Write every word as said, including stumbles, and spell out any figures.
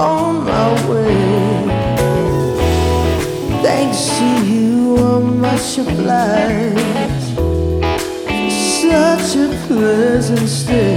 on my way. Thanks to you, I'm much obliged. Such a pleasant stay.